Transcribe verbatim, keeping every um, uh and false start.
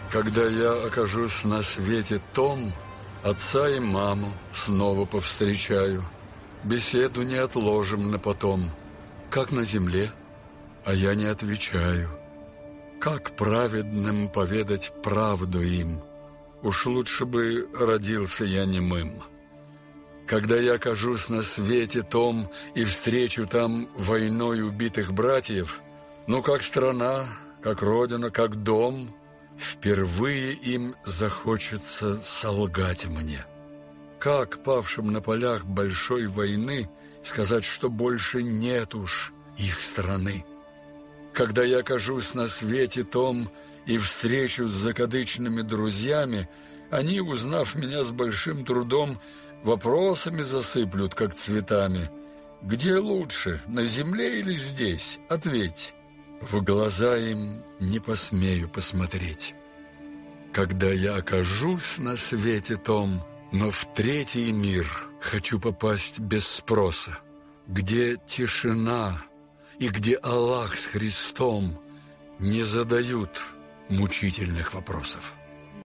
Когда я окажусь на свете том, отца и маму снова повстречаю. Беседу не отложим на потом, как на земле, а я не отвечаю. Как праведным поведать правду им? Уж лучше бы родился я немым. Когда я окажусь на свете том и встречу там войной убитых братьев, ну, как страна, как родина, как дом, впервые им захочется солгать мне. Как павшим на полях большой войны сказать, что больше нет уж их страны? Когда я окажусь на свете том и встречусь с закадычными друзьями, они, узнав меня с большим трудом, вопросами засыплют, как цветами. Где лучше, на земле или здесь? Ответь. В глаза им не посмею посмотреть. Когда я окажусь на свете том, но в третий мир хочу попасть без спроса, где тишина и где Аллах с Христом не задают мучительных вопросов.